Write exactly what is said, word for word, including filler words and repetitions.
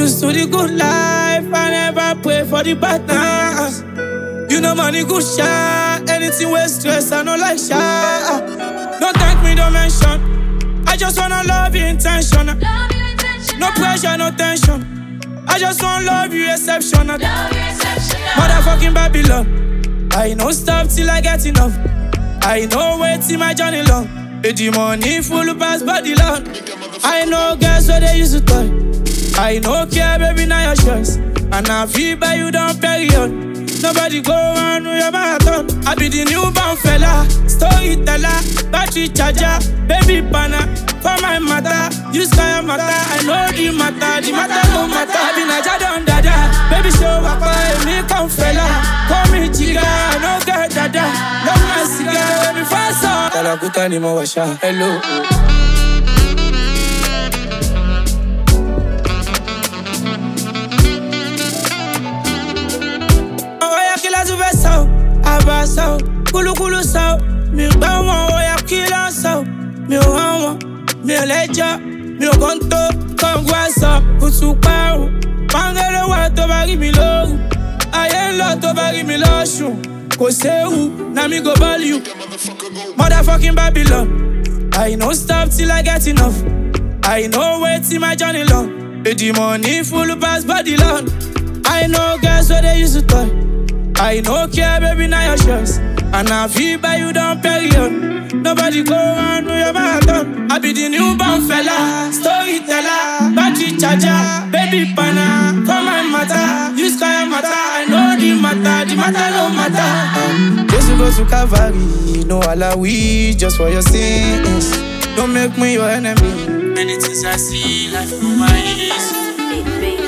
used to the good life, I never pray for the bad times. You know money good shot, anything with stress, I no like shot. Don't thank me, don't mention. I just wanna love you intentional. Love you intentional. No pressure, no tension. I just wanna love you exceptional. Love you exceptional. Motherfucking Babylon. I no stop till I get enough. I know wait till my journey long. The money full pass body long. I know girls where they used to toy. I know care baby now your choice. And I feel by you down period. Nobody go on with your marathon. I be the newborn fella, storyteller, battery charger, baby banner. For my matter, you sky matter. I know the matter, the matter no matter. I be Naja don dada, baby show up, me come fella. Call me chica, no girl dada. Love my cigar, baby fast on. Talakuta ni mo washa, hello. Abaso, kulu kulu so, mi gba wọn oya kilo so, mi ò hàn wọn, mi ò lẹ́jọ́, mi ò kàn tó, kọ̀ǹgù àṣọ, kùtù parun, pàǹgẹ́lẹ́ wà tó bá rí mi lóru, ayé ń lọ tó bá rí mi lọ́sùn, kò séwu, na mi go ball you, motherfucking Babylon, I no stop till I get enough, I no wait till my journey long, the money full pass body long, I know girls where they used to toy. I no care, baby, now your choice. And I feel by you down period. Nobody go on with your marathon. I be the newborn fella, storyteller, battery charger, baby banner. For my matter, you sky matter. I know the matter, the matter no matter. Just to go to Calvary, no alawi, just for your sins. Don't make me your enemy. Many things I see, life through my eyes.